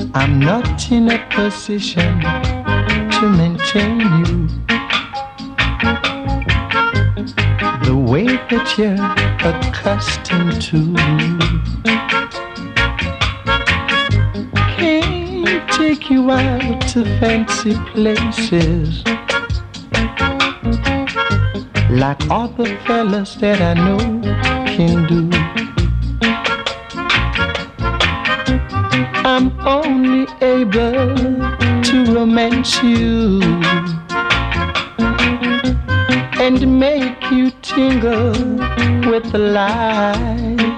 I'm not in a position to maintain you the way that you're accustomed to. Can't take you out to fancy places like all the fellas that I know can do. I'm only able to romance you and make you tingle with the light.